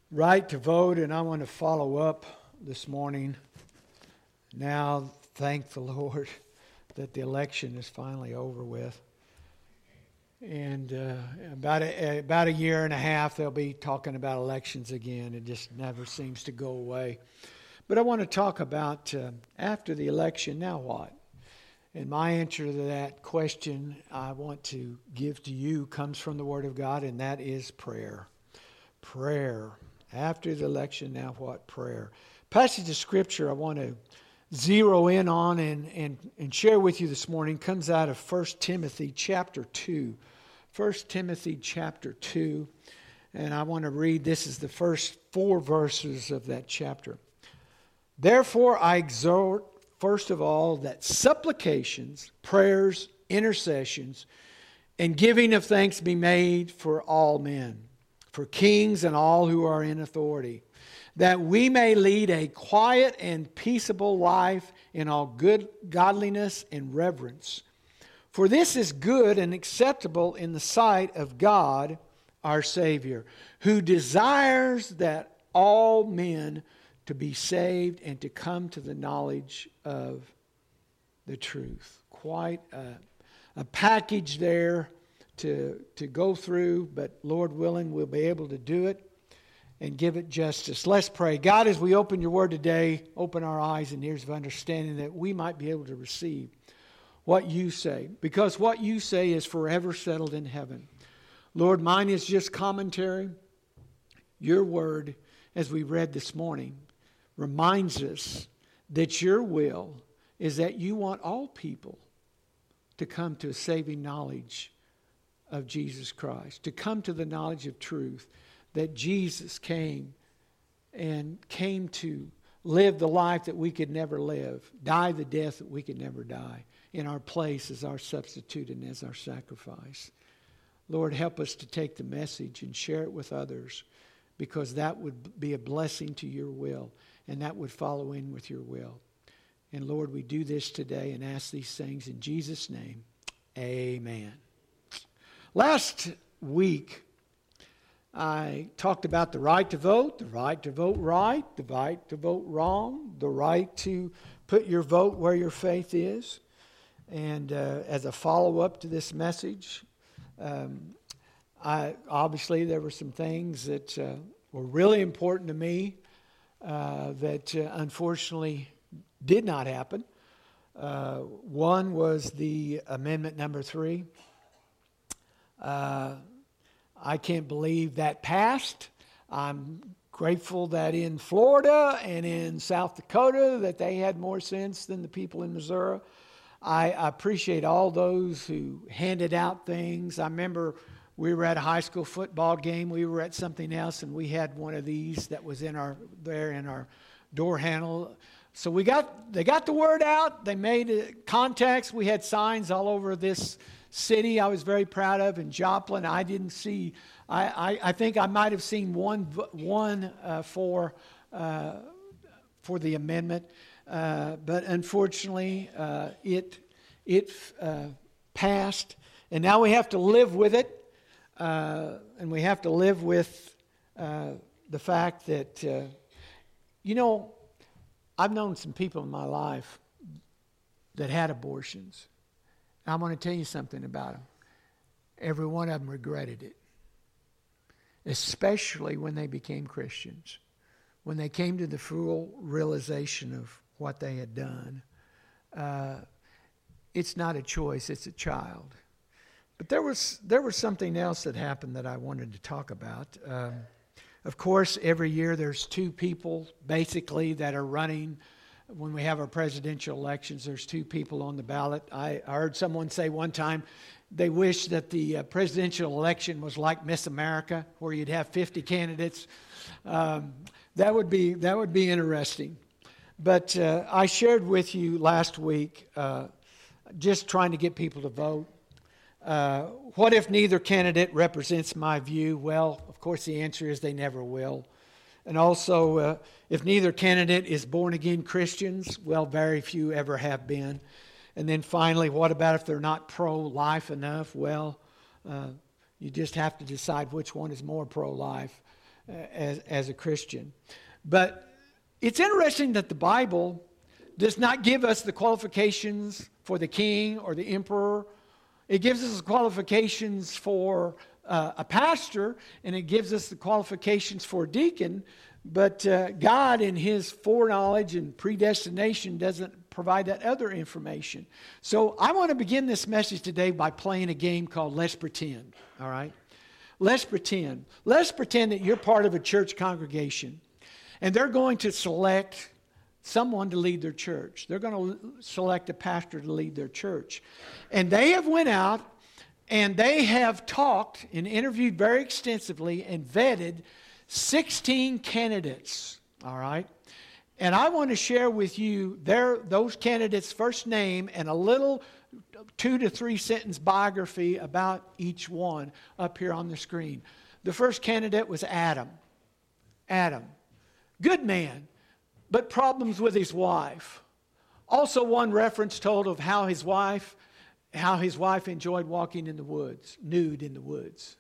right to vote, and I want to follow up this morning. Now, thank the Lord that the election is finally over with. And about a year and a half, they'll be talking about elections again. It just never seems to go away. But I want to talk about after the election, now what? And my answer to that question I want to give to you comes from the Word of God, and that is prayer. Prayer. After the election, now what? Prayer. Passage of Scripture I want to zero in on and share with you this morning comes out of 1 Timothy chapter 2. 1 Timothy chapter 2. And I want to read, this is the first 4 verses of that chapter. Therefore I exhort, first of all, that supplications, prayers, intercessions, and giving of thanks be made for all men, for kings and all who are in authority, that we may lead a quiet and peaceable life in all good godliness and reverence. For this is good and acceptable in the sight of God, our Savior, who desires that all men to be saved and to come to the knowledge of the truth. Quite a package there to go through, but Lord willing, we'll be able to do it and give it justice. Let's pray. God, as we open your word today, open our eyes and ears of understanding that we might be able to receive what you say, because what you say is forever settled in heaven. Lord, mine is just commentary. Your word, as we read this morning, reminds us that your will is that you want all people to come to a saving knowledge of Jesus Christ, to come to the knowledge of truth, that Jesus came to live the life that we could never live, die the death that we could never die, in our place as our substitute and as our sacrifice. Lord, help us to take the message and share it with others, because that would be a blessing to your will, and that would follow in with your will. And Lord, we do this today and ask these things in Jesus' name. Amen. Last week, I talked about the right to vote right, the right to vote wrong, the right to put your vote where your faith is. And as a follow-up to this message, obviously there were some things that were really important to me that unfortunately did not happen. One was the amendment number 3. I can't believe that passed. I'm grateful that in Florida and in South Dakota that they had more sense than the people in Missouri. I appreciate all those who handed out things. I remember we were at a high school football game. We were at something else, and we had one of these that was in our door handle. So they got the word out. They made contacts. We had signs all over this city I was very proud of. In Joplin, I didn't see. I think I might have seen one for the amendment, but unfortunately it passed, and now we have to live with it, and we have to live with the fact that I've known some people in my life that had abortions. I want to tell you something about them. Every one of them regretted it, especially when they became Christians, when they came to the full realization of what they had done. It's not a choice, it's a child. But there was something else that happened that I wanted to talk about. Of course, every year there's 2 people basically that are running. When we have our presidential elections, there's 2 people on the ballot. I heard someone say one time they wish that the presidential election was like Miss America, where you'd have 50 candidates. That would be interesting. But I shared with you last week, just trying to get people to vote. What if neither candidate represents my view? Well, of course, the answer is they never will. And also, if neither candidate is born-again Christians, well, very few ever have been. And then finally, what about if they're not pro-life enough? Well, you just have to decide which one is more pro-life. as a Christian. But it's interesting that the Bible does not give us the qualifications for the king or the emperor. It gives us the qualifications for a pastor, and it gives us the qualifications for a deacon. But God, in His foreknowledge and predestination, doesn't provide that other information. So I want to begin this message today by playing a game called Let's Pretend. All right? Let's pretend. Let's pretend that you're part of a church congregation, and they're going to select someone to lead their church. They're going to select a pastor to lead their church. And they have went out and they have talked and interviewed very extensively and vetted 16 candidates. All right? And I want to share with you those candidates' first name and a little 2 to 3 sentence biography about each one up here on the screen. The first candidate was Adam. Adam. Good man, but problems with his wife. Also one reference told of how his wife enjoyed walking in the woods, nude in the woods.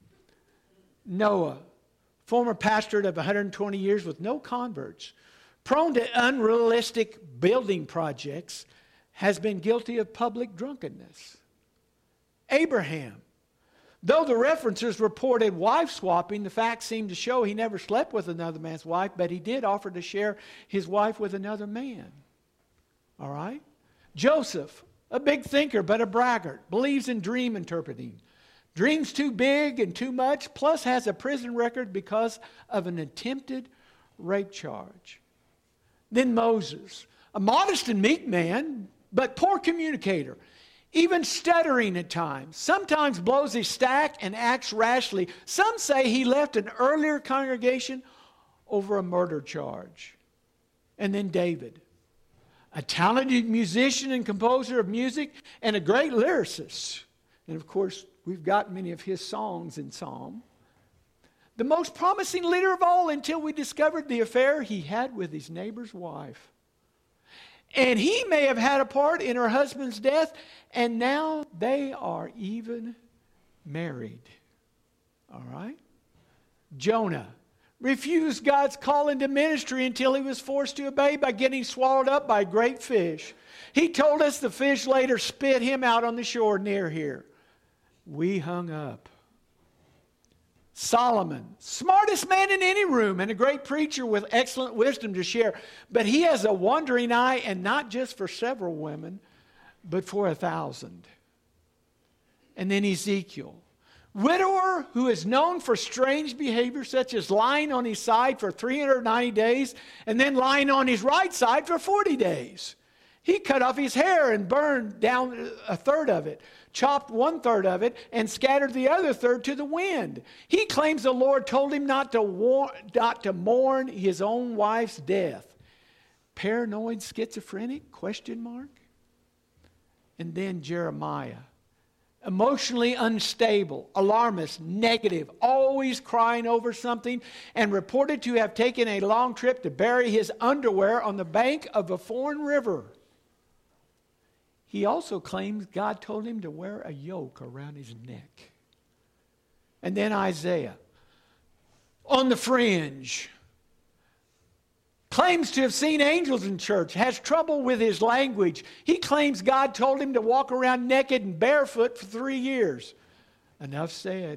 Noah, former pastorate of 120 years with no converts, prone to unrealistic building projects, has been guilty of public drunkenness. Abraham, though the references reported wife swapping, the facts seem to show he never slept with another man's wife, but he did offer to share his wife with another man. All right? Joseph, a big thinker but a braggart, believes in dream interpreting. Dreams too big and too much, plus has a prison record because of an attempted rape charge. Then Moses, a modest and meek man, but poor communicator, even stuttering at times, sometimes blows his stack and acts rashly. Some say he left an earlier congregation over a murder charge. And then David, a talented musician and composer of music and a great lyricist. And of course, we've got many of his songs in Psalm. The most promising leader of all until we discovered the affair he had with his neighbor's wife. And he may have had a part in her husband's death, and now they are even married. All right? Jonah refused God's call into ministry until he was forced to obey by getting swallowed up by a great fish. He told us the fish later spit him out on the shore near here. We hung up. Solomon, smartest man in any room and a great preacher with excellent wisdom to share. But he has a wandering eye, and not just for several women, but for 1,000. And then Ezekiel, widower who is known for strange behavior such as lying on his side for 390 days and then lying on his right side for 40 days. He cut off his hair and burned down a third of it, chopped 1/3 of it, and scattered the other third to the wind. He claims the Lord told him not to mourn his own wife's death. Paranoid schizophrenic? ? And then Jeremiah, emotionally unstable, alarmist, negative, always crying over something, and reported to have taken a long trip to bury his underwear on the bank of a foreign river. He also claims God told him to wear a yoke around his neck. And then Isaiah, on the fringe, claims to have seen angels in church, has trouble with his language. He claims God told him to walk around naked and barefoot for 3 years. Enough said.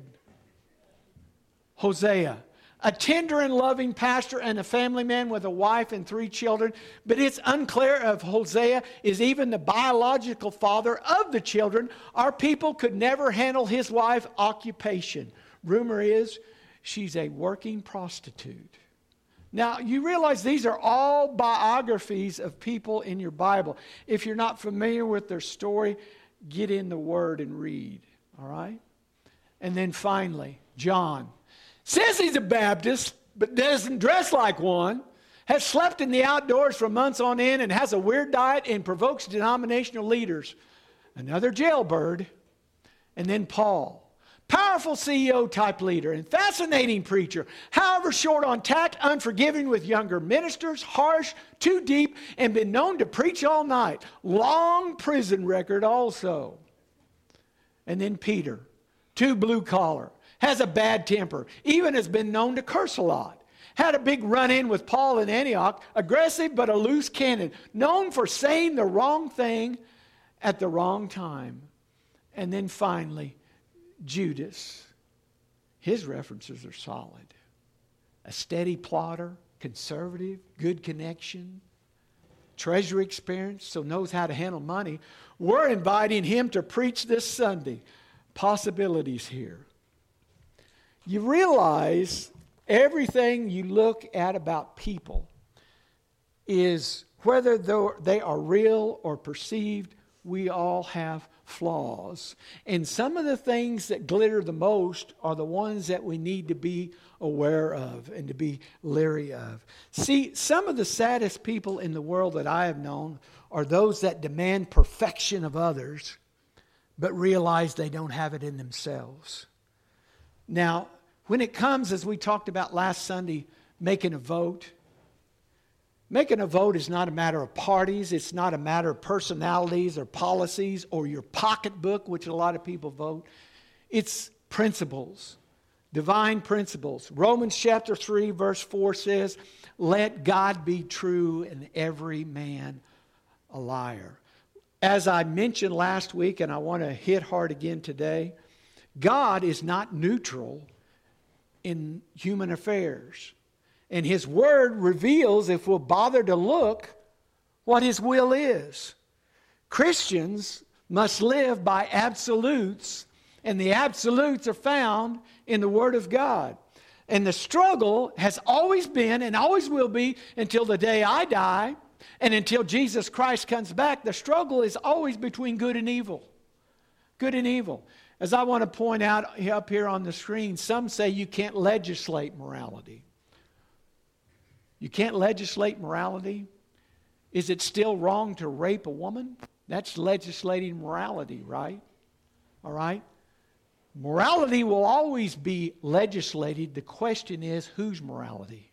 Hosea, a tender and loving pastor and a family man with a wife and 3 children, but it's unclear if Hosea is even the biological father of the children. Our people could never handle his wife's occupation. Rumor is she's a working prostitute. Now, you realize these are all biographies of people in your Bible. If you're not familiar with their story, get in the Word and read. All right? And then finally, John. Says he's a Baptist, but doesn't dress like one. Has slept in the outdoors for months on end and has a weird diet and provokes denominational leaders. Another jailbird. And then Paul. Powerful CEO type leader and fascinating preacher. However short on tact, unforgiving with younger ministers, harsh, too deep, and been known to preach all night. Long prison record also. And then Peter. Too blue collar. has a bad temper, even has been known to curse a lot. Had a big run-in with Paul in Antioch, aggressive but a loose cannon, known for saying the wrong thing at the wrong time. And then finally, Judas. His references are solid. A steady plotter, conservative, good connection, treasury experience, so knows how to handle money. We're inviting him to preach this Sunday. Possibilities here. You realize everything you look at about people is, whether they are real or perceived, we all have flaws. And some of the things that glitter the most are the ones that we need to be aware of and to be leery of. See, some of the saddest people in the world that I have known are those that demand perfection of others, but realize they don't have it in themselves. Now, when it comes, as we talked about last Sunday, making a vote is not a matter of parties. It's not a matter of personalities or policies or your pocketbook, which a lot of people vote. It's principles, divine principles. Romans chapter 3, verse 4 says, "Let God be true and every man a liar." As I mentioned last week, and I want to hit hard again today, God is not neutral in human affairs. And His Word reveals, if we'll bother to look, what His will is. Christians must live by absolutes, and the absolutes are found in the Word of God. And the struggle has always been and always will be until the day I die and until Jesus Christ comes back. The struggle is always between good and evil. Good and evil. As I want to point out up here on the screen, some say you can't legislate morality. You can't legislate morality. Is it still wrong to rape a woman? That's legislating morality, right? All right? Morality will always be legislated. The question is, whose morality?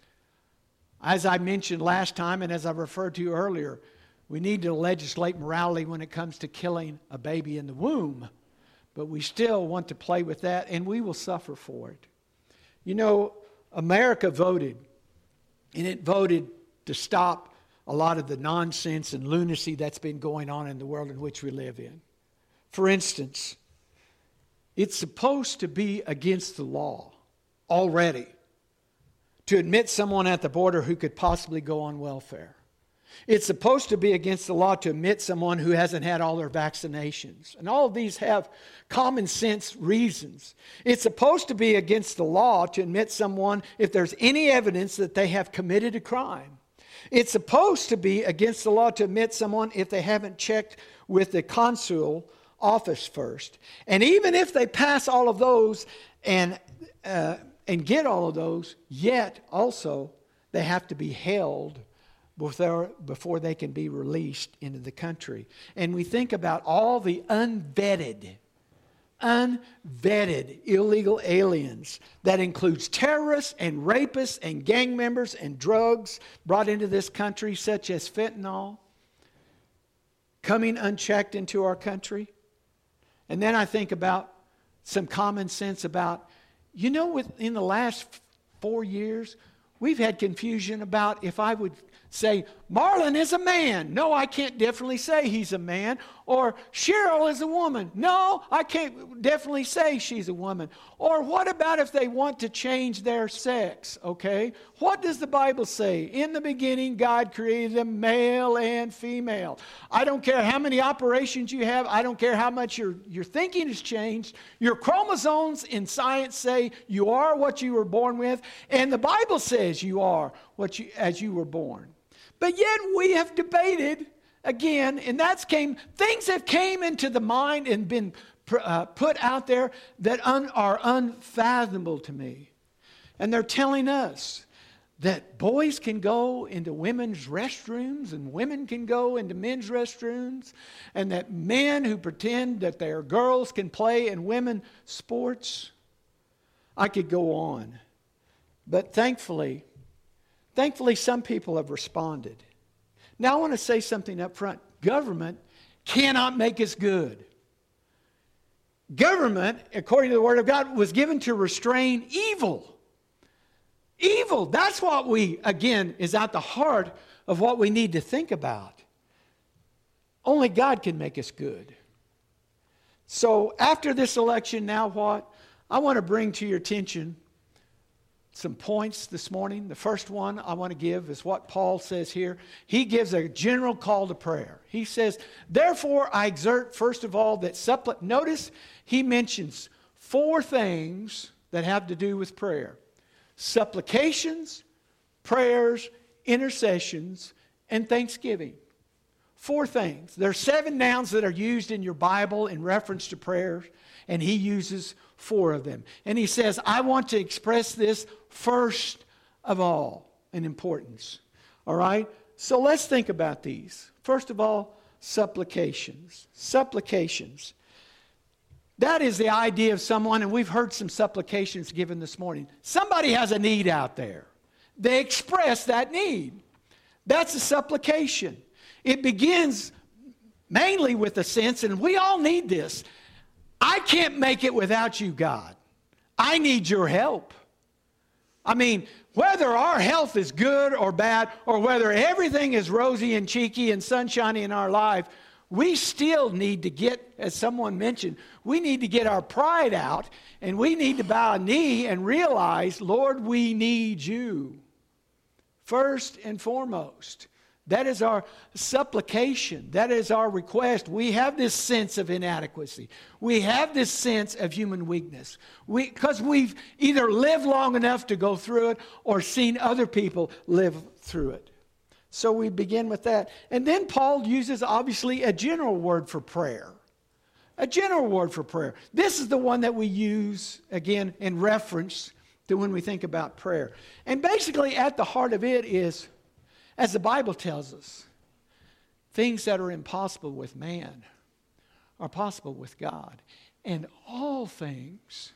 As I mentioned last time and as I referred to earlier, we need to legislate morality when it comes to killing a baby in the womb. But we still want to play with that, and we will suffer for it. You know, America voted, and it voted to stop a lot of the nonsense and lunacy that's been going on in the world in which we live in. For instance, it's supposed to be against the law already to admit someone at the border who could possibly go on welfare. It's supposed to be against the law to admit someone who hasn't had all their vaccinations. And all of these have common sense reasons. It's supposed to be against the law to admit someone if there's any evidence that they have committed a crime. It's supposed to be against the law to admit someone if they haven't checked with the consul office first. And even if they pass all of those and get all of those, yet also they have to be held before they can be released into the country. And we think about all the unvetted illegal aliens. That includes terrorists and rapists and gang members and drugs brought into this country, such as fentanyl, coming unchecked into our country. And then I think about some common sense about, you know, within the last 4 years, we've had confusion about if I would say, Marlon is a man. No, I can't definitely say he's a man. Or Cheryl is a woman. No, I can't definitely say she's a woman. Or what about if they want to change their sex? Okay? What does the Bible say? In the beginning, God created them male and female. I don't care how many operations you have. I don't care how much your thinking has changed. Your chromosomes in science say you are what you were born with. And the Bible says you are as you were born. But yet we have debated again, and things have came into the mind and been put out there that are unfathomable to me. And they're telling us that boys can go into women's restrooms and women can go into men's restrooms, and that men who pretend that they are girls can play in women's sports. I could go on. But thankfully, some people have responded. Now, I want to say something up front. Government cannot make us good. government, according to the Word of God, was given to restrain evil. Evil, that's what again, is at the heart of what we need to think about. Only God can make us good. So after this election, now what? I want to bring to your attention some points this morning. The first one I want to give is what Paul says here. He gives a general call to prayer. He says, therefore I exert, first of all, that notice he mentions 4 things that have to do with prayer. Supplications, prayers, intercessions, and thanksgiving. 4 things. There are 7 nouns that are used in your Bible in reference to prayers, and he uses 4 of them. And he says, I want to express this first of all in importance. All right? So let's think about these. First of all, supplications. Supplications. That is the idea of someone, and we've heard some supplications given this morning. Somebody has a need out there. They express that need. That's a supplication. It begins mainly with a sense, and we all need this. I can't make it without you, God. I need your help. I mean, whether our health is good or bad, or whether everything is rosy and cheeky and sunshiny in our life, we still need to get, as someone mentioned, we need to get our pride out, and we need to bow a knee and realize, Lord, we need you. First and foremost. That is our supplication. That is our request. We have this sense of inadequacy. We have this sense of human weakness. Because we've either lived long enough to go through it or seen other people live through it. So we begin with that. And then Paul uses, obviously, a general word for prayer. A general word for prayer. This is the one that we use, again, in reference to when we think about prayer. And basically, at the heart of it is, as the Bible tells us, things that are impossible with man are possible with God. And all things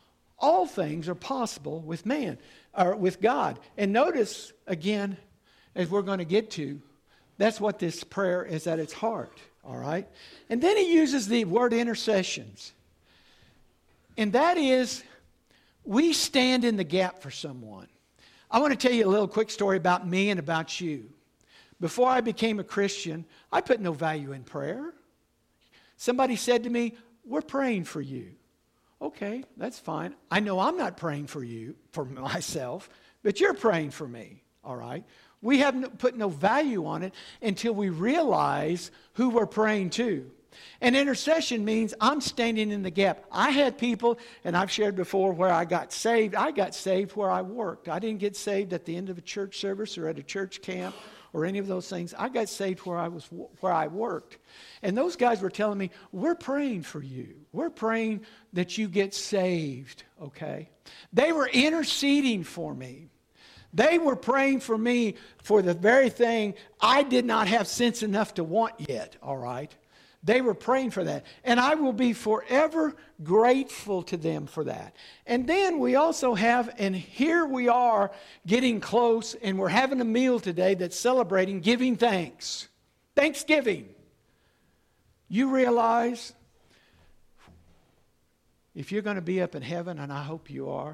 are possible with man, or with God. And notice, again, as we're going to get to, that's what this prayer is at its heart. All right? And then he uses the word intercessions. And that is, we stand in the gap for someone. I want to tell you a little quick story about me and about you. Before I became a Christian, I put no value in prayer. Somebody said to me, we're praying for you. Okay, that's fine. I know I'm not praying for you, for myself, but you're praying for me, all right? We have put no value on it until we realize who we're praying to. And intercession means I'm standing in the gap. I had people, and I've shared before, where I got saved. I got saved where I worked. I didn't get saved at the end of a church service or at a church camp or any of those things. I got saved where I worked. And those guys were telling me, we're praying for you. We're praying that you get saved, okay? They were interceding for me. They were praying for me for the very thing I did not have sense enough to want yet, all right? They were praying for that. And I will be forever grateful to them for that. And then we also have, and here we are getting close, and we're having a meal today that's celebrating giving thanks. Thanksgiving. You realize if you're going to be up in heaven, and I hope you are,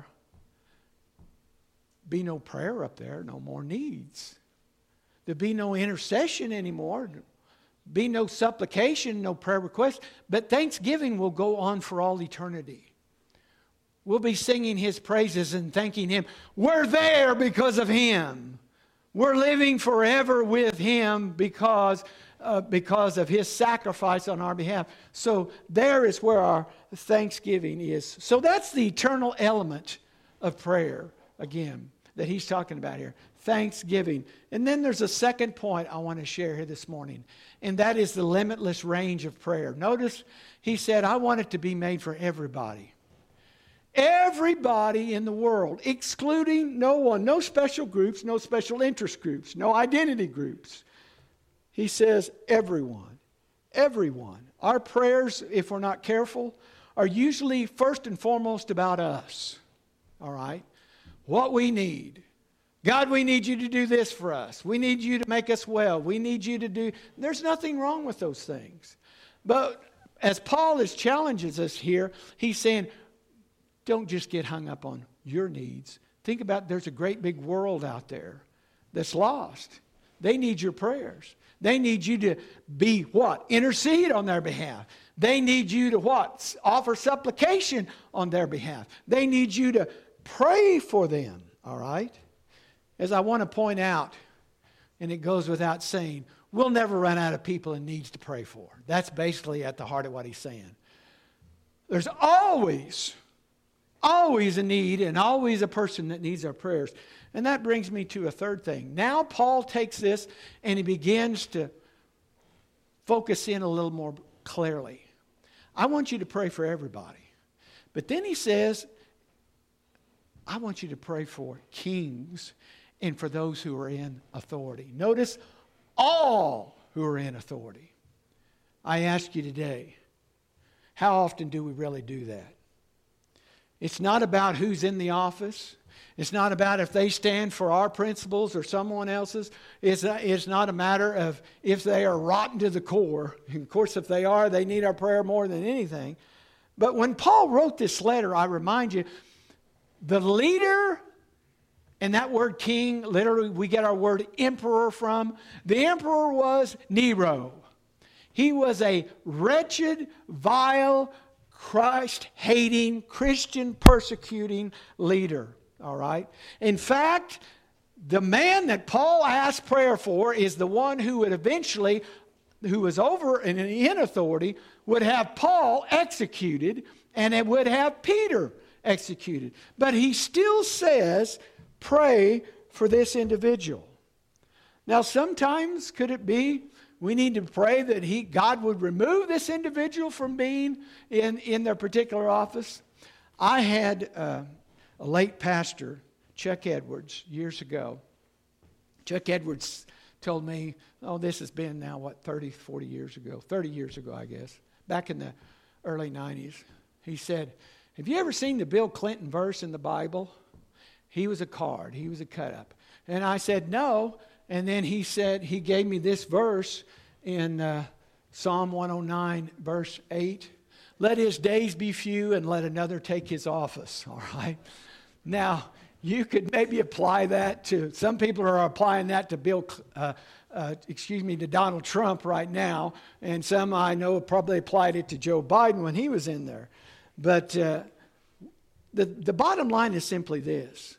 be no prayer up there, no more needs. There'll be no intercession anymore. Be no supplication, no prayer request, but thanksgiving will go on for all eternity. We'll be singing His praises and thanking Him. We're there because of Him. We're living forever with Him because of His sacrifice on our behalf. So there is where our thanksgiving is. So that's the eternal element of prayer, again, that he's talking about here. Thanksgiving. And then there's a second point I want to share here this morning, and that is the limitless range of prayer. Notice he said, I want it to be made for everybody. Everybody in the world, excluding no one, no special groups, no special interest groups, no identity groups. He says everyone, everyone. Our prayers, if we're not careful, are usually first and foremost about us. All right? What we need. God, we need you to do this for us. We need you to make us well. We need you to do... There's nothing wrong with those things. But as Paul challenges us here, he's saying, don't just get hung up on your needs. Think about there's a great big world out there that's lost. They need your prayers. They need you to be what? Intercede on their behalf. They need you to what? Offer supplication on their behalf. They need you to pray for them. All right? As I want to point out, and it goes without saying, we'll never run out of people in needs to pray for. That's basically at the heart of what he's saying. There's always a need and always a person that needs our prayers. And that brings me to a third thing. Now Paul takes this and he begins to focus in a little more clearly. I want you to pray for everybody. But then he says, I want you to pray for kings and for those who are in authority. Notice, all who are in authority. I ask you today, how often do we really do that? It's not about who's in the office. It's not about if they stand for our principles or someone else's. It's not a matter of if they are rotten to the core. Of course, if they are, they need our prayer more than anything. But when Paul wrote this letter, I remind you, the leader, and that word king, literally we get our word emperor from. The emperor was Nero. He was a wretched, vile, Christ-hating, Christian-persecuting leader. All right? In fact, the man that Paul asked prayer for is the one who would eventually, who was over and in authority, would have Paul executed, and it would have Peter executed. But he still says, pray for this individual. Now, sometimes could it be we need to pray that God would remove this individual from being in their particular office? I had a late pastor, Chuck Edwards, years ago. Chuck Edwards told me, this has been now, 30 years ago, I guess, back in the early 90s. He said, have you ever seen the Bill Clinton verse in the Bible? He was a card. He was a cut-up. And I said, no. And then he said, he gave me this verse in Psalm 109, verse 8. Let his days be few and let another take his office. All right. Now, you could maybe apply that to, some people are applying that to to Donald Trump right now. And some I know probably applied it to Joe Biden when he was in there. But the bottom line is simply this.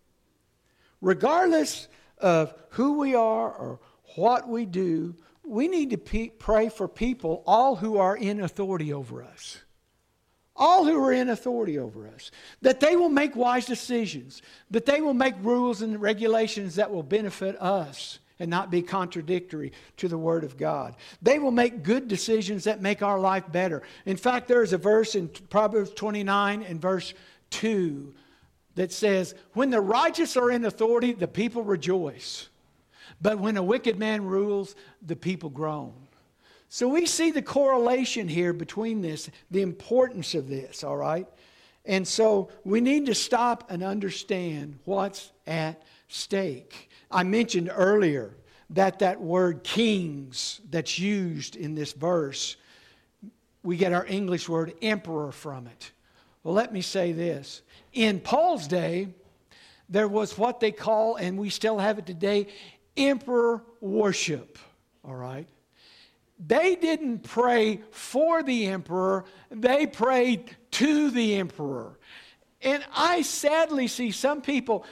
Regardless of who we are or what we do, we need to pray for people, all who are in authority over us. All who are in authority over us. That they will make wise decisions. That they will make rules and regulations that will benefit us and not be contradictory to the Word of God. They will make good decisions that make our life better. In fact, there is a verse in Proverbs 29 and verse 2 that says, when the righteous are in authority, the people rejoice. But when a wicked man rules, the people groan. So we see the correlation here between this, the importance of this, all right? And so we need to stop and understand what's at stake. I mentioned earlier that word kings that's used in this verse, we get our English word emperor from it. Well, let me say this. In Paul's day, there was what they call, and we still have it today, emperor worship. All right? They didn't pray for the emperor. They prayed to the emperor. And I sadly see some people,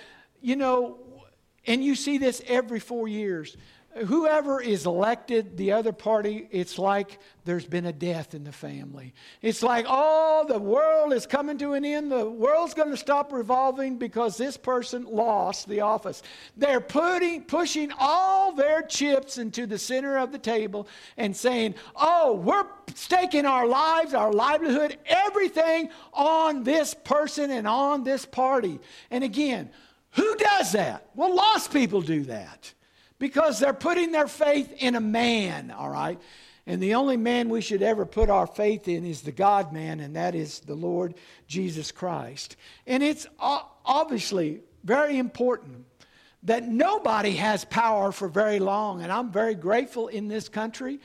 and you see this every 4 years. Whoever is elected, the other party, it's like there's been a death in the family. It's like, the world is coming to an end. The world's going to stop revolving because this person lost the office. They're pushing all their chips into the center of the table and saying, we're staking our lives, our livelihood, everything on this person and on this party. And again, who does that? Well, lost people do that. Because they're putting their faith in a man, all right? And the only man we should ever put our faith in is the God-man, and that is the Lord Jesus Christ. And it's obviously very important that nobody has power for very long. And I'm very grateful in this country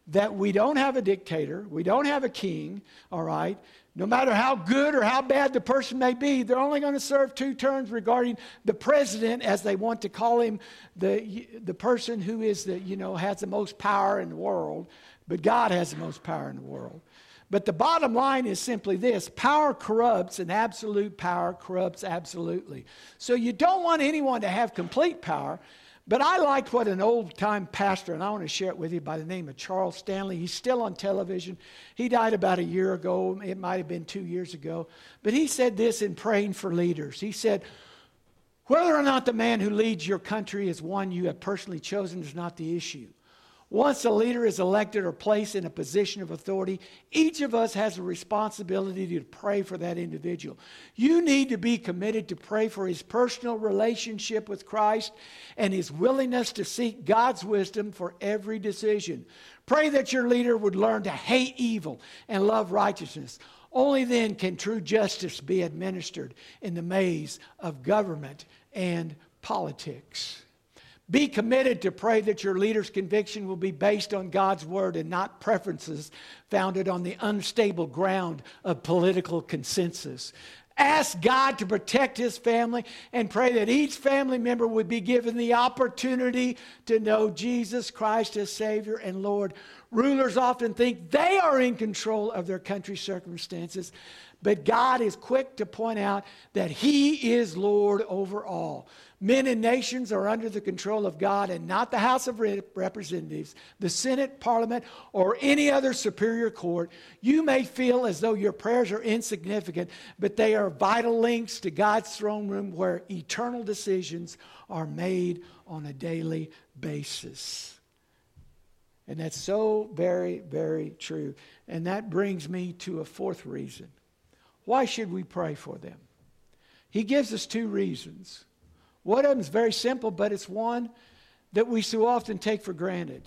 that we don't have a dictator, we don't have a king, all right? No matter how good or how bad the person may be, they're only going to serve 2 terms regarding the president, as they want to call him, the person who is has the most power in the world. But God has the most power in the world. But the bottom line is simply this: power corrupts, and absolute power corrupts absolutely. So you don't want anyone to have complete power. But I liked what an old-time pastor, and I want to share it with you, by the name of Charles Stanley. He's still on television. He died about a year ago. It might have been 2 years ago. But he said this in praying for leaders. He said, whether or not the man who leads your country is one you have personally chosen is not the issue. Once a leader is elected or placed in a position of authority, each of us has a responsibility to pray for that individual. You need to be committed to pray for his personal relationship with Christ and his willingness to seek God's wisdom for every decision. Pray that your leader would learn to hate evil and love righteousness. Only then can true justice be administered in the maze of government and politics. Be committed to pray that your leader's conviction will be based on God's word and not preferences founded on the unstable ground of political consensus. Ask God to protect his family and pray that each family member would be given the opportunity to know Jesus Christ as Savior and Lord. Rulers often think they are in control of their country's circumstances, but God is quick to point out that he is Lord over all. Men and nations are under the control of God and not the House of Representatives, the Senate, Parliament, or any other superior court. You may feel as though your prayers are insignificant, but they are vital links to God's throne room where eternal decisions are made on a daily basis. And that's so very, very true. And that brings me to a 4th reason. Why should we pray for them? He gives us 2 reasons. One of them is very simple, but it's one that we so often take for granted.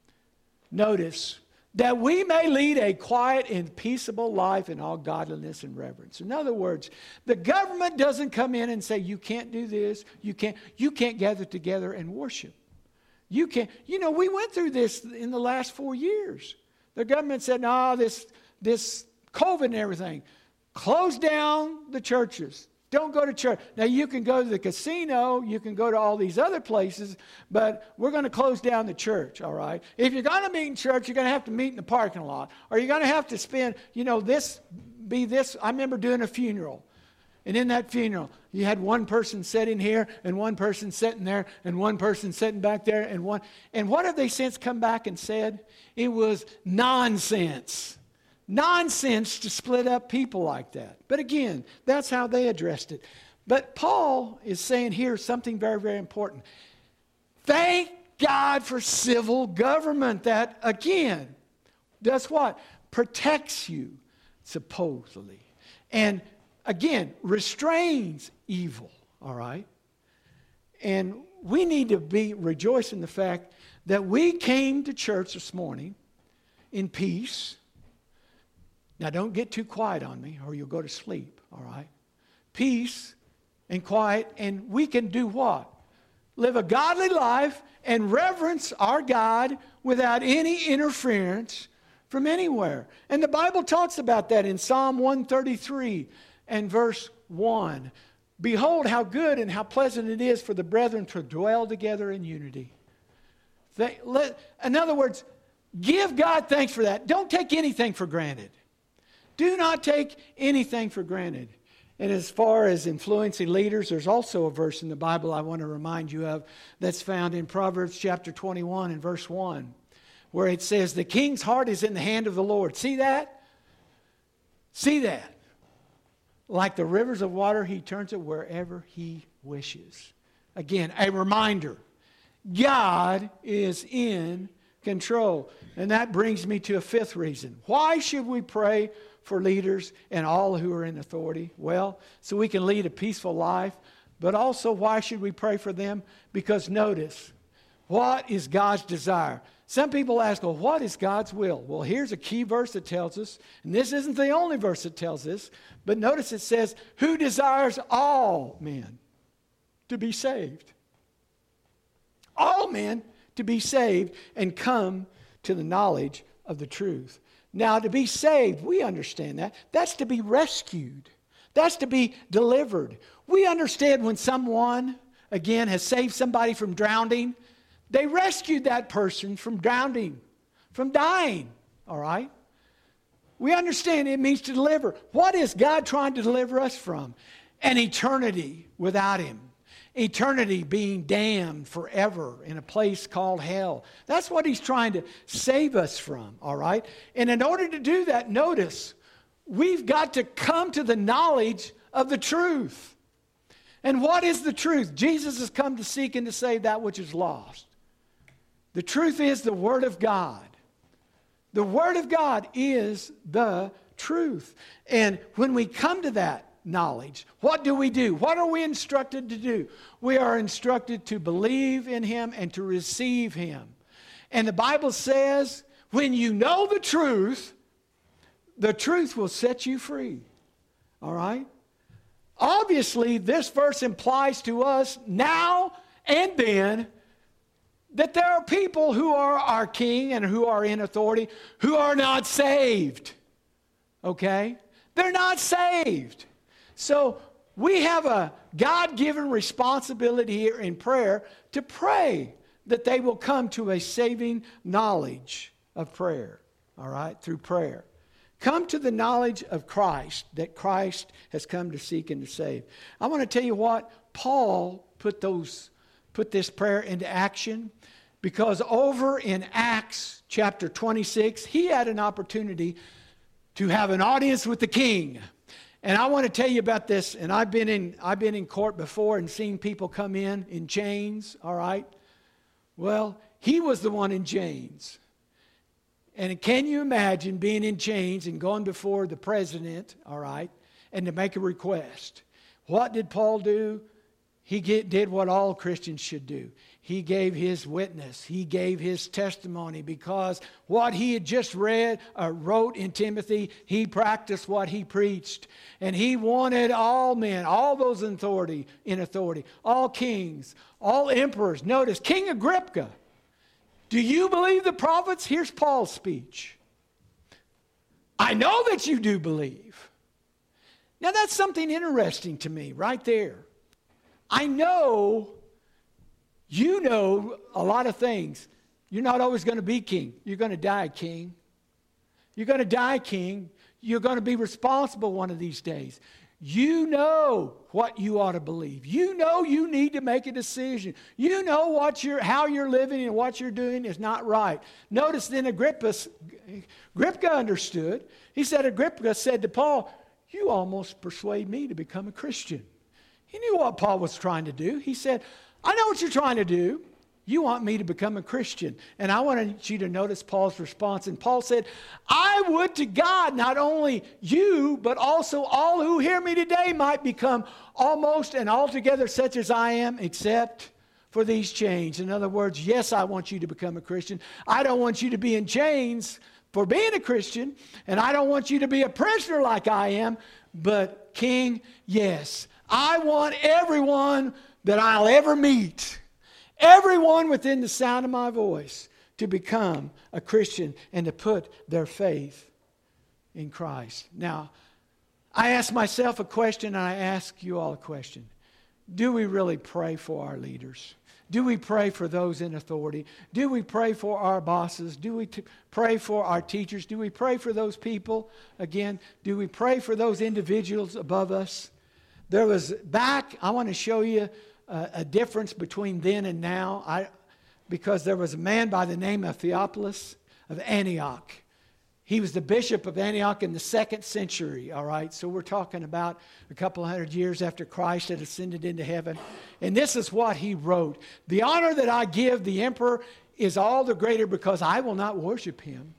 Notice, that we may lead a quiet and peaceable life in all godliness and reverence. In other words, the government doesn't come in and say, you can't do this, you can't gather together and worship. You can't. We went through this in the last 4 years. The government said, no, this COVID and everything, close down the churches. Don't go to church. Now, you can go to the casino, you can go to all these other places, but we're going to close down the church, all right? If you're going to meet in church, you're going to have to meet in the parking lot. Or you're going to have to spend, this. I remember doing a funeral. And in that funeral, you had one person sitting here, and one person sitting there, and one person sitting back there, and what have they since come back and said? It was nonsense. Nonsense to split up people like that. But again, that's how they addressed it. But Paul is saying here something very, very important. Thank God for civil government that, again, does what? Protects you, supposedly. And, again, restrains evil, all right? And we need to rejoice in the fact that we came to church this morning in peace. Now, don't get too quiet on me or you'll go to sleep, all right? Peace and quiet, and we can do what? Live a godly life and reverence our God without any interference from anywhere. And the Bible talks about that in Psalm 133 and verse 1. Behold, how good and how pleasant it is for the brethren to dwell together in unity. In other words, give God thanks for that. Don't take anything for granted. Do not take anything for granted. And as far as influencing leaders, there's also a verse in the Bible I want to remind you of that's found in Proverbs chapter 21 and verse 1, where it says, the king's heart is in the hand of the Lord. See that? See that? Like the rivers of water, he turns it wherever he wishes. Again, a reminder. God is in control. And that brings me to a 5th reason. Why should we pray for leaders and all who are in authority? Well, so we can lead a peaceful life. But also, why should we pray for them? Because notice, what is God's desire? Some people ask, well, what is God's will? Well, here's a key verse that tells us, and this isn't the only verse that tells this, but notice it says, who desires all men to be saved? All men to be saved and come to the knowledge of the truth. Now, to be saved, we understand that. That's to be rescued. That's to be delivered. We understand when someone, again, has saved somebody from drowning, they rescued that person from drowning, from dying. All right? We understand it means to deliver. What is God trying to deliver us from? An eternity without Him. Eternity being damned forever in a place called hell. That's what He's trying to save us from, all right? And in order to do that, notice, we've got to come to the knowledge of the truth. And what is the truth? Jesus has come to seek and to save that which is lost. The truth is the Word of God. The Word of God is the truth. And when we come to that knowledge, what do? What are we instructed to do? We are instructed to believe in Him and to receive Him. And the Bible says, when you know the truth will set you free. All right? Obviously, this verse implies to us now and then that there are people who are our king and who are in authority who are not saved. Okay? They're not saved. So we have a God-given responsibility here in prayer to pray that they will come to a saving knowledge of prayer. All right? Through prayer. Come to the knowledge of Christ, that Christ has come to seek and to save. I want to tell you what, Paul put this prayer into action, because over in Acts chapter 26, he had an opportunity to have an audience with the king. And I want to tell you about this, and I've been in court before and seen people come in chains, all right? Well, he was the one in chains. And can you imagine being in chains and going before the president, all right, and to make a request? What did Paul do? He did what all Christians should do. He gave his witness. He gave his testimony, because what he had just wrote in Timothy, he practiced what he preached. And he wanted all men, all those in authority, all kings, all emperors. Notice, King Agrippa, do you believe the prophets? Here's Paul's speech. I know that you do believe. Now that's something interesting to me right there. I know you know a lot of things. You're not always going to be king. You're going to die king. You're going to die king. You're going to be responsible one of these days. You know what you ought to believe. You know you need to make a decision. You know how you're living and what you're doing is not right. Notice then Agrippa understood. He said, Agrippa said to Paul, you almost persuade me to become a Christian. He knew what Paul was trying to do. He said, I know what you're trying to do. You want me to become a Christian. And I want you to notice Paul's response. And Paul said, I would to God, not only you, but also all who hear me today might become almost and altogether such as I am, except for these chains. In other words, yes, I want you to become a Christian. I don't want you to be in chains for being a Christian. And I don't want you to be a prisoner like I am. But King, yes, I want everyone that I'll ever meet, everyone within the sound of my voice, to become a Christian and to put their faith in Christ. Now, I ask myself a question, and I ask you all a question. Do we really pray for our leaders? Do we pray for those in authority? Do we pray for our bosses? Do we pray for our teachers? Do we pray for those people? Again, do we pray for those individuals above us? I want to show you a difference between then and now, because there was a man by the name of Theophilus of Antioch. He was the bishop of Antioch in the 2nd century, all right? So we're talking about a couple hundred years after Christ had ascended into heaven. And this is what he wrote. The honor that I give the emperor is all the greater because I will not worship him,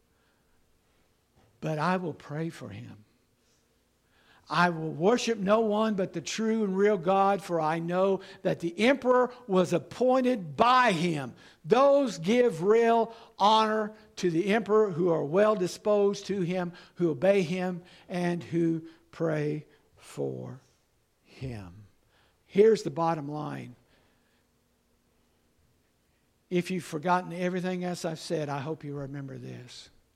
but I will pray for him. I will worship no one but the true and real God, for I know that the emperor was appointed by him. Those give real honor to the emperor who are well disposed to him, who obey him, and who pray for him. Here's the bottom line. If you've forgotten everything else I've said, I hope you remember this.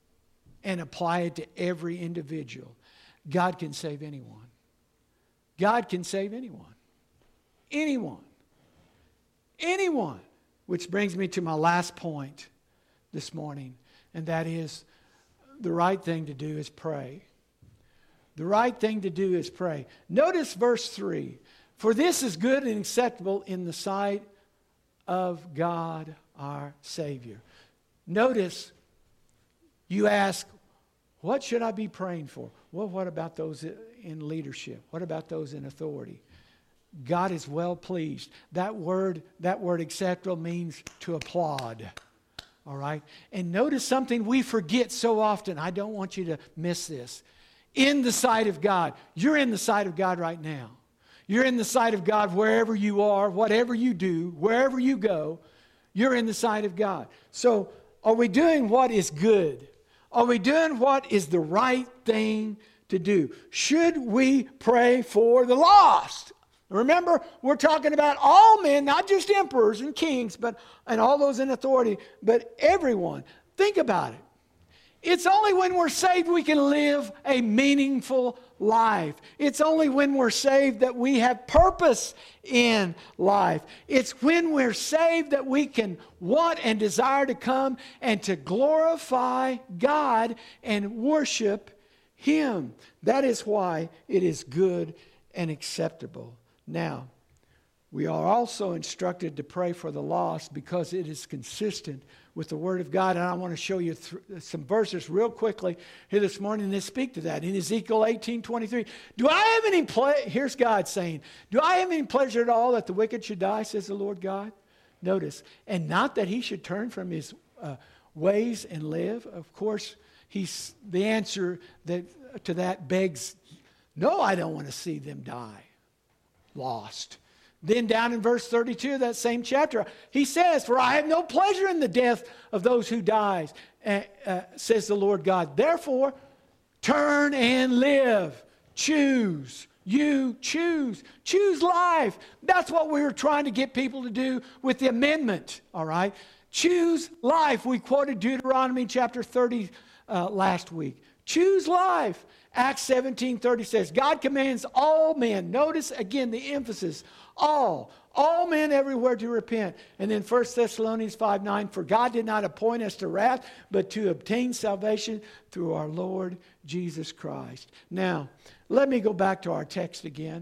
and apply it to every individual, God can save anyone. God can save anyone. Anyone. Anyone. Which brings me to my last point this morning, and that is the right thing to do is pray. The right thing to do is pray. Notice verse 3. For this is good and acceptable in the sight of God our Savior. Notice you ask, what should I be praying for? Well, what about those in leadership? What about those in authority? God is well pleased. That word acceptable means to applaud. All right? And notice something we forget so often. I don't want you to miss this. In the sight of God. You're in the sight of God right now. You're in the sight of God wherever you are, whatever you do, wherever you go. You're in the sight of God. So, are we doing what is good? Are we doing what is the right thing to do? Should we pray for the lost? Remember, we're talking about all men, not just emperors and kings, and all those in authority, but everyone. Think about it. It's only when we're saved we can live a meaningful life. It's only when we're saved that we have purpose in life. It's when we're saved that we can want and desire to come and to glorify God and worship Him. That is why it is good and acceptable. Now, we are also instructed to pray for the lost because it is consistent with the Word of God. And I want to show you some verses real quickly here this morning that speak to that. In Ezekiel 18:23, here's God saying, do I have any pleasure at all that the wicked should die, says the Lord God? Notice, and not that he should turn from his ways and live. Of course, the answer to that begs, no, I don't want to see them die, lost. Then down in verse 32 of that same chapter, he says, for I have no pleasure in the death of those who die, says the Lord God. Therefore, turn and live. Choose. You choose. Choose life. That's what we were trying to get people to do with the amendment, all right? Choose life. We quoted Deuteronomy chapter 30 last week. Choose life. Acts 17:30 says, God commands all men. Notice again the emphasis. All men everywhere to repent. And then 1 Thessalonians 5:9, for God did not appoint us to wrath, but to obtain salvation through our Lord Jesus Christ. Now, let me go back to our text again.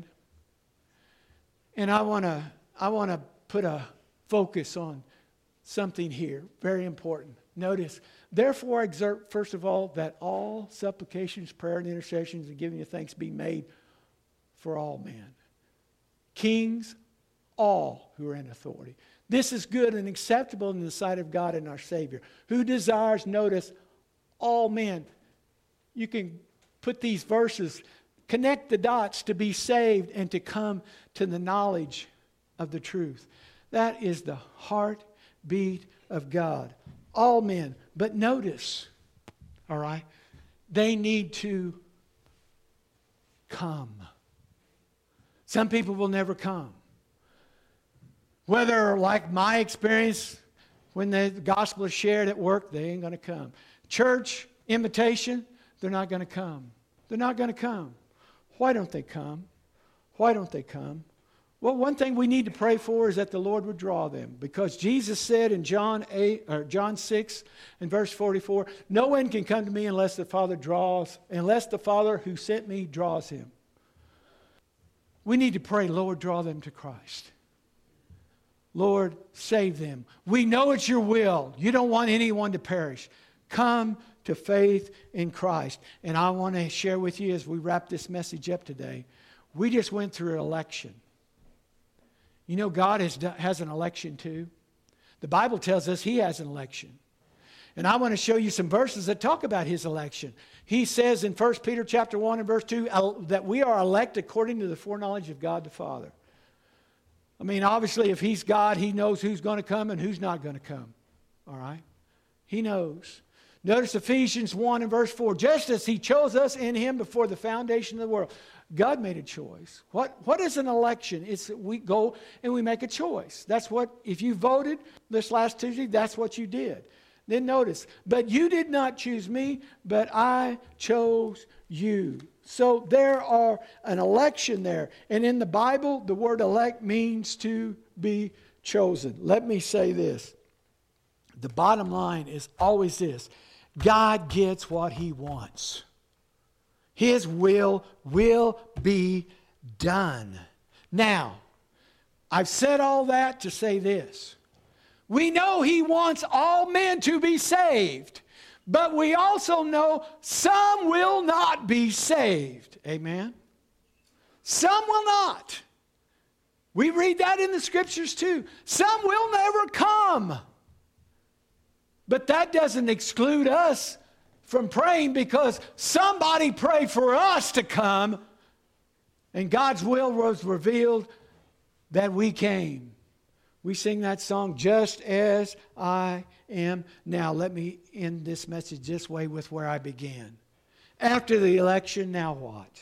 And I want to put a focus on something here, very important. Notice, therefore exert first of all that all supplications, prayer, and intercessions and giving of thanks be made for all men. Kings, all who are in authority. This is good and acceptable in the sight of God and our Savior, who desires, notice, all men. You can put these verses, connect the dots to be saved and to come to the knowledge of the truth. That is the heartbeat of God. All men. But notice, all right, they need to come. Some people will never come. Whether, like my experience, when the gospel is shared at work, they ain't going to come. Church, invitation, they're not going to come. They're not going to come. Why don't they come? Why don't they come? Well, one thing we need to pray for is that the Lord would draw them. Because Jesus said in John 6 and verse 44, no one can come to me unless the Father who sent me draws him. We need to pray, Lord, draw them to Christ. Lord, save them. We know it's your will. You don't want anyone to perish. Come to faith in Christ. And I want to share with you as we wrap this message up today, we just went through an election. You know, God has an election too. The Bible tells us He has an election. And I want to show you some verses that talk about His election. He says in 1 Peter chapter 1 and verse 2 that we are elect according to the foreknowledge of God the Father. I mean, obviously, if He's God, He knows who's going to come and who's not going to come. All right? He knows. Notice Ephesians 1 and verse 4. Just as He chose us in Him before the foundation of the world. God made a choice. What is an election? It's we go and we make a choice. That's what, if you voted this last Tuesday, that's what you did. Then notice, but you did not choose me, but I chose you. So there are an election there. And in the Bible, the word elect means to be chosen. Let me say this. The bottom line is always this. God gets what He wants. His will be done. Now, I've said all that to say this. We know He wants all men to be saved, but we also know some will not be saved. Amen? Some will not. We read that in the Scriptures too. Some will never come. But that doesn't exclude us from praying, because somebody prayed for us to come, and God's will was revealed that we came. We sing that song, Just As I Am. Now, let me end this message this way with where I began. After the election, now what?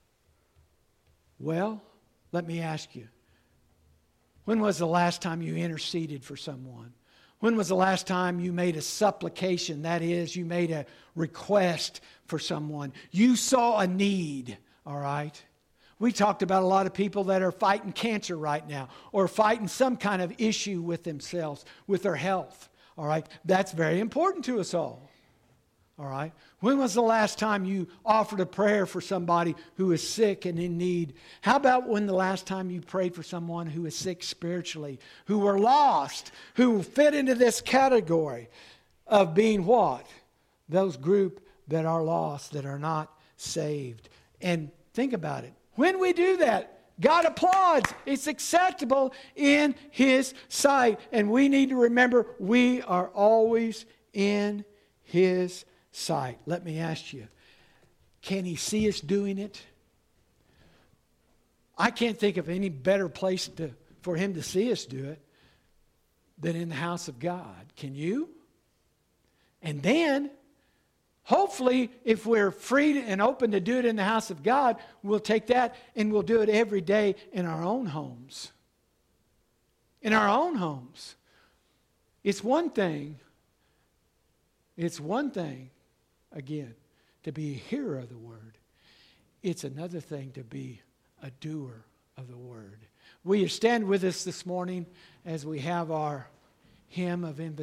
Well, let me ask you. When was the last time you interceded for someone? When was the last time you made a supplication? That is, you made a request for someone. You saw a need, all right? We talked about a lot of people that are fighting cancer right now, or fighting some kind of issue with themselves, with their health. All right? That's very important to us all. All right? When was the last time you offered a prayer for somebody who is sick and in need? How about when the last time you prayed for someone who is sick spiritually, who were lost, who fit into this category of being what? Those group that are lost, that are not saved. And think about it. When we do that, God applauds. It's acceptable in His sight. And we need to remember we are always in His sight. Let me ask you, can He see us doing it? I can't think of any better place for Him to see us do it than in the house of God. Can you? And then, hopefully, if we're free and open to do it in the house of God, we'll take that and we'll do it every day in our own homes. In our own homes. It's one thing, again, to be a hearer of the word. It's another thing to be a doer of the word. Will you stand with us this morning as we have our hymn of invitation?